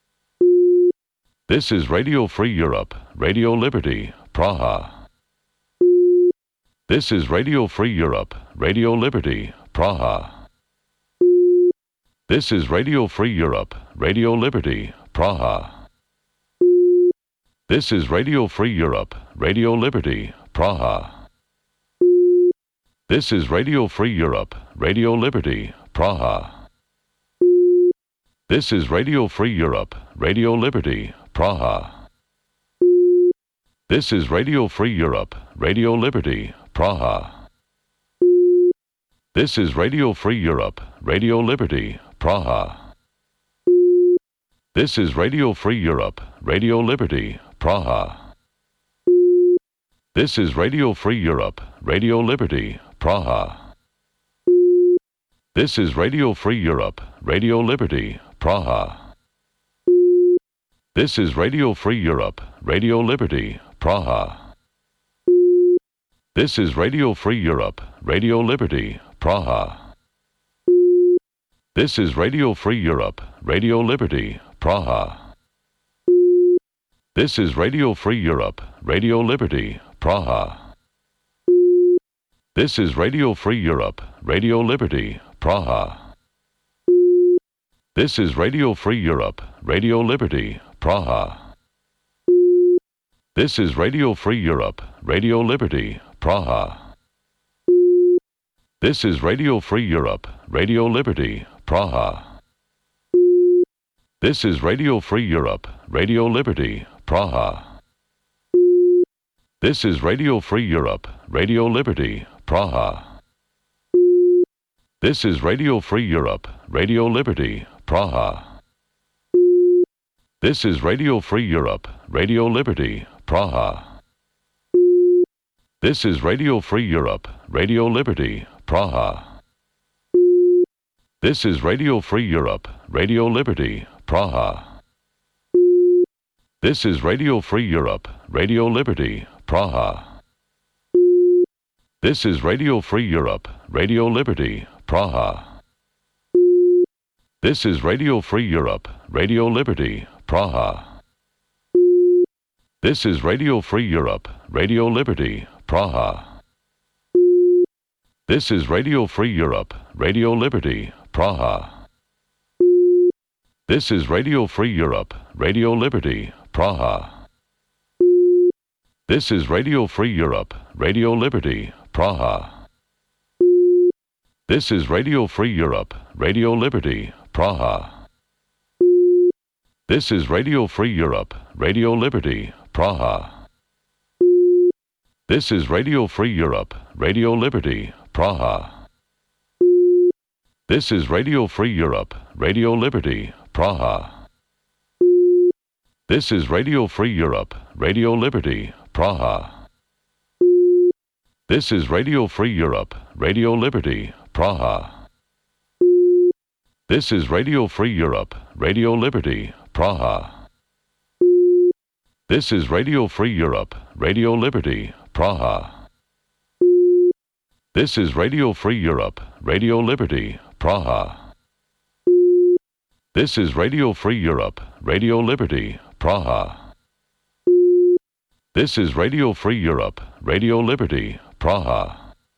This is Radio Free Europe, Radio Liberty, Praha. This is Radio Free Europe, Radio Liberty, Praha. This is Radio Free Europe, Radio Liberty, Praha. This is Radio Free Europe, Radio Liberty, Praha. This is Radio Free Europe, Radio Liberty, Praha. This is Radio Free Europe, Radio Liberty, Praha. This is Radio Free Europe, Radio Liberty, Praha. This is Radio Free Europe, Radio Liberty, Praha. This is Radio Free Europe, Radio Liberty, Praha. This is Radio Free Europe, Radio Liberty, Praha. This is Radio Free Europe, Radio Liberty, Praha. This is Radio Free Europe, Radio Liberty, Praha. This is Radio Free Europe, Radio Liberty, Praha. This is Radio Free Europe, Radio Liberty, Praha. This is Radio Free Europe, Radio Liberty, Praha. This is Radio Free Europe, Radio Liberty, Praha. This is Radio Free Europe, Radio Liberty, Praha. This is Radio Free Europe, Radio Liberty, Praha. This is Radio Free Europe, Radio Liberty, Praha. This is Radio Free Europe, Radio Liberty, Praha. This is Radio Free Europe, Radio Liberty, Praha. This is Radio Free Europe, Radio Liberty, Praha. This is Radio Free Europe, Radio Liberty, Praha. This is Radio Free Europe, Radio Liberty, Praha. This is Radio Free Europe, Radio Liberty, Praha. This is Radio Free Europe, Radio Liberty, Praha. This is Radio Free Europe, Radio Liberty, Praha. This is Radio Free Europe, Radio Liberty, Praha. This is Radio Free Europe, Radio Liberty, Praha. This is Radio Free Europe, Radio Liberty, Praha. This is Radio Free Europe, Radio Liberty, Praha. This is Radio Free Europe, Radio Liberty, Praha. This is Radio Free Europe, Radio Liberty, Praha. This is Radio Free Europe, Radio Liberty, Praha. This is Radio Free Europe, Radio Liberty, Praha. This is Radio Free Europe, Radio Liberty, Praha. This is Radio Free Europe, Radio Liberty, Praha. This is Radio Free Europe, Radio Liberty, Praha. This is Radio Free Europe, Radio Liberty, Praha. This is Radio Free Europe, Radio Liberty, Praha. This is Radio Free Europe, Radio Liberty, Praha. This is Radio Free Europe, Radio Liberty, Praha. This is Radio Free Europe, Radio Liberty, Praha.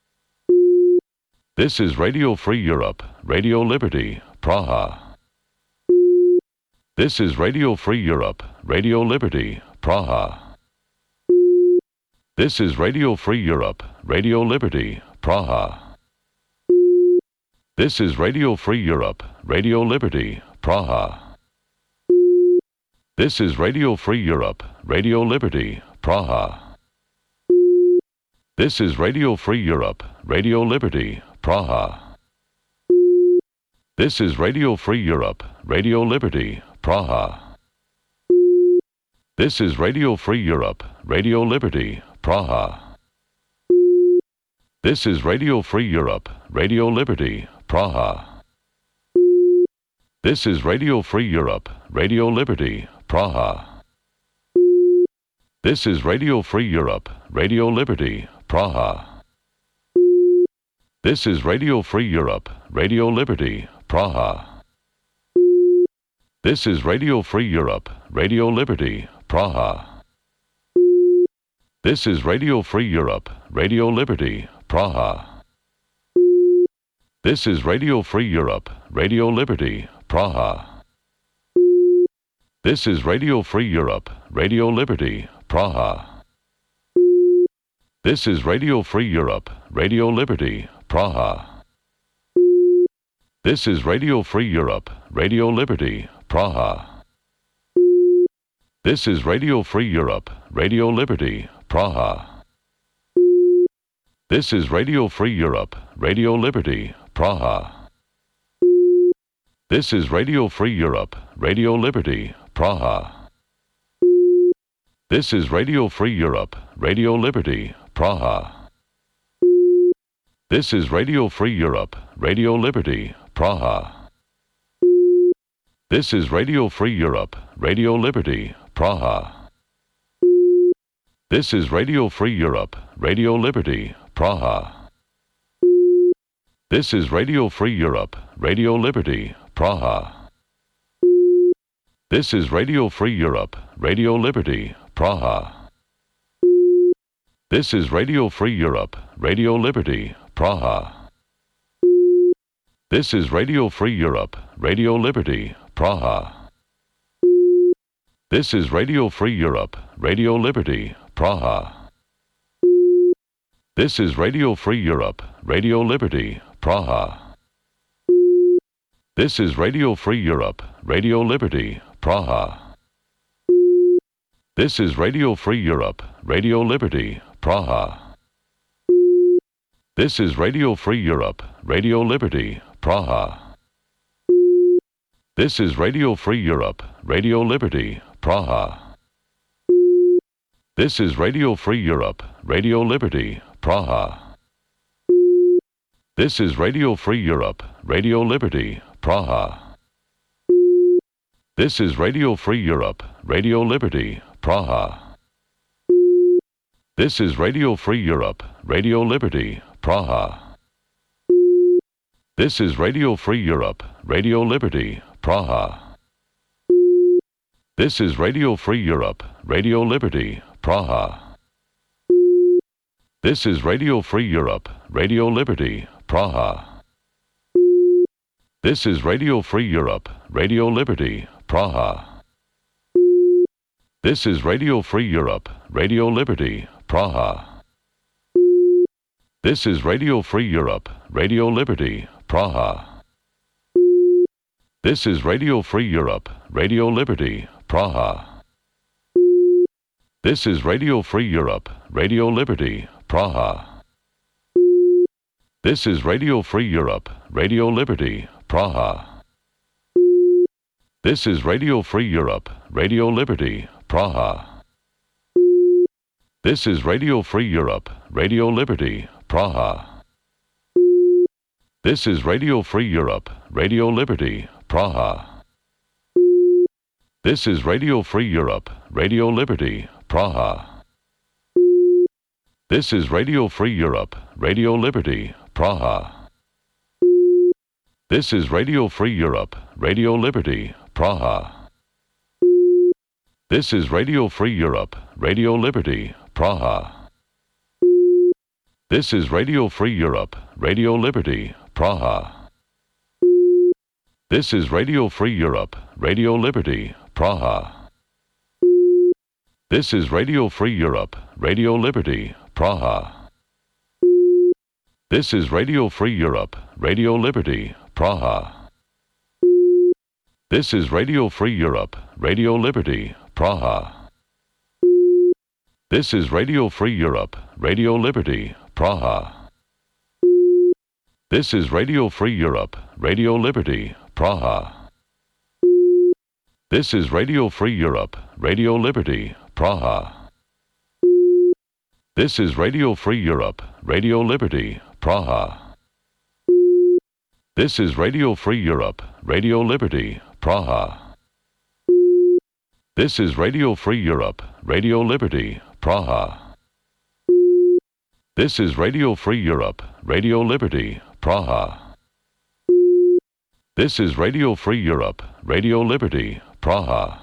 This is Radio Free Europe, Radio Liberty, Praha. This is Radio Free Europe, Radio Liberty, Praha. This is Radio Free Europe, Radio Liberty, Praha. This is Radio Free Europe, Radio Liberty, Praha. This is Radio Free Europe, Radio Liberty, Praha. This is Radio Free Europe, Radio Liberty, Praha. This is Radio Free Europe, Radio Liberty, Praha. This is Radio Free Europe, Radio Liberty, Praha. This is Radio Free Europe, Radio Liberty, Praha. This is Radio Free Europe, Radio Liberty, Praha. This is Radio Free Europe, Radio Liberty, Praha. This is Radio Free Europe, Radio Liberty, Praha. This is Radio Free Europe, Radio Liberty, Praha. This is Radio Free Europe, Radio Liberty, Praha. This is Radio Free Europe, Radio Liberty, Praha. This is Radio Free Europe, Radio Liberty, Praha. This is Radio Free Europe, Radio Liberty, Praha. This is Radio Free Europe, Radio Liberty, Praha. This is Radio Free Europe, Radio Liberty, Praha. This is Radio Free Europe, Radio Liberty, Praha. This is Radio Free Europe, Radio Liberty, Praha. This is Radio Free Europe, Radio Liberty, Praha. This is Radio Free Europe, Radio Liberty, Praha. This is Radio Free Europe, Radio Liberty, Praha. This is Radio Free Europe, Radio Liberty, Praha. This is Radio Free Europe, Radio Liberty, Praha. This is Radio Free Europe, Radio Liberty, Praha. This is Radio Free Europe, Radio Liberty, Praha. This is Radio Free Europe, Radio Liberty, Praha. This is Radio Free Europe, Radio Liberty, Praha. This is Radio Free Europe, Radio Liberty, Praha. This is Radio Free Europe, Radio Liberty, Praha. This is Radio Free Europe, Radio Liberty, Praha. This is Radio Free Europe, Radio Liberty, Praha. This is Radio Free Europe, Radio Liberty, Praha. This is Radio Free Europe, Radio Liberty, Praha. This is Radio Free Europe, Radio Liberty, Praha. This is Radio Free Europe, Radio Liberty, Praha. This is Radio Free Europe, Radio Liberty, Praha. This is Radio Free Europe, Radio Liberty, Praha. This is Radio Free Europe, Radio Liberty, Praha. This is Radio Free Europe, Radio Liberty, Praha. This is Radio Free Europe, Radio Liberty, Praha. This is Radio Free Europe, Radio Liberty, Praha. This is Radio Free Europe, Radio Liberty, Praha. This is Radio Free Europe, Radio Liberty, Praha. This is Radio Free Europe, Radio Liberty, Praha. This is Radio Free Europe, Radio Liberty, Praha. This is Radio Free Europe, Radio Liberty, Praha. This is Radio Free Europe, Radio Liberty, Praha. This is Radio Free Europe, Radio Liberty, Praha. This is Radio Free Europe, Radio Liberty, Praha. This is Radio Free Europe, Radio Liberty, Praha. This is Radio Free Europe, Radio Liberty, Praha. This is Radio Free Europe, Radio Liberty, Praha. This is Radio Free Europe, Radio Liberty, Praha. This is Radio Free Europe, Radio Liberty, Praha. This is Radio Free Europe, Radio Liberty, Praha. This is Radio Free Europe, Radio Liberty, Praha. This is Radio Free Europe, Radio Liberty, Praha. This is Radio Free Europe, Radio Liberty, Praha. This is Radio Free Europe, Radio Liberty, Praha. This is Radio Free Europe, Radio Liberty, Praha. This is Radio Free Europe, Radio Liberty, Praha. This is Radio Free Europe, Radio Liberty, Praha. This is Radio Free Europe, Radio Liberty, Praha. This is Radio Free Europe, Radio Liberty, Praha. This is Radio Free Europe, Radio Liberty, Praha.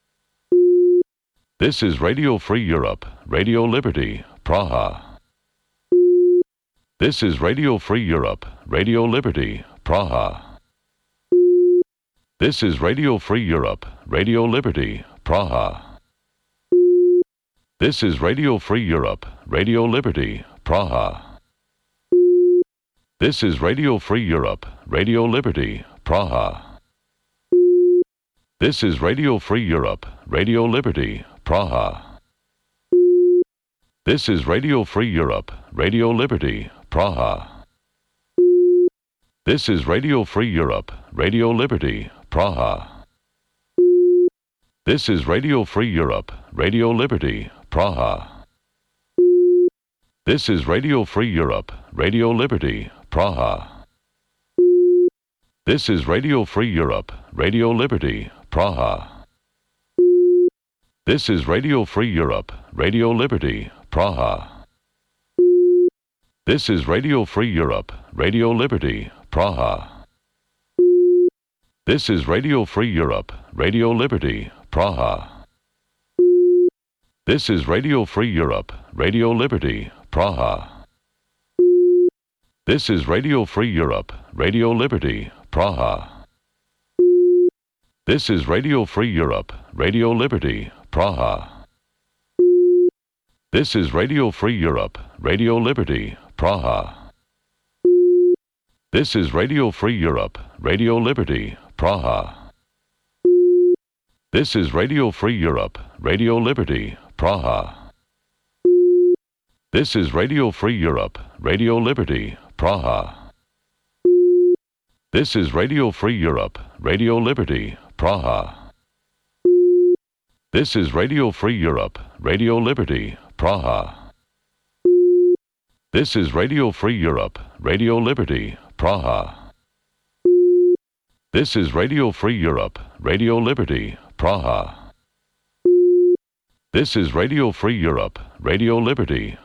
This is Radio Free Europe, Radio Liberty, Praha. This is Radio Free Europe, Radio Liberty, Praha. This is Radio Free Europe, Radio Liberty, Praha. This is Radio Free Europe, Radio Liberty, Praha. This is Radio Free Europe, Radio Liberty, Praha. This is Radio Free Europe, Radio Liberty, Praha. This is Radio Free Europe, Radio Liberty, Praha. This is Radio Free Europe, Radio Liberty, Praha. This is Radio Free Europe, Radio Liberty, Praha. This is Radio Free Europe, Radio Liberty, Praha. This is Radio Free Europe, Radio Liberty, Praha. This is Radio Free Europe, Radio Liberty, Praha. This is Radio Free Europe, Radio Liberty, Praha. This is Radio Free Europe, Radio Liberty, Praha. This is Radio Free Europe, Radio Liberty, Praha. This is Radio Free Europe, Radio Liberty, Praha. This is Radio Free Europe, Radio Liberty, Praha. This is Radio Free Europe, Radio Liberty, Praha. This is Radio Free Europe, Radio Liberty, Praha. This is Radio Free Europe, Radio Liberty, Praha. This is Radio Free Europe, Radio Liberty, Praha. This is Radio Free Europe, Radio Liberty, Praha. This is Radio Free Europe, Radio Liberty, Praha. This is Radio Free Europe, Radio Liberty, Praha. This is Radio Free Europe, Radio Liberty, Praha. This is Radio Free Europe, Radio Liberty,